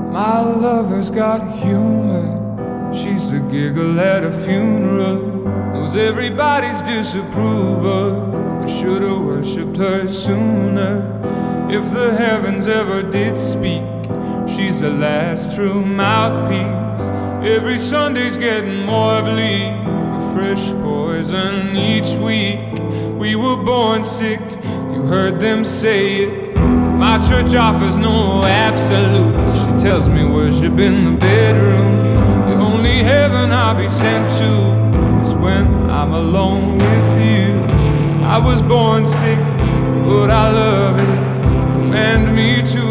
My lover's got humor. She's the giggle at a funeral. Knows everybody's disapproval. I should've worshipped her sooner. If the heavens ever did speak, she's the last true mouthpiece. Every Sunday's getting more bleak, a fresh poison each week. We were born sick, you heard them say it. My church offers no absolutes. She tells me worship in the bedroom. The only heaven I'll be sent to is when I'm alone with you. I was born sick, but I love it. Command me to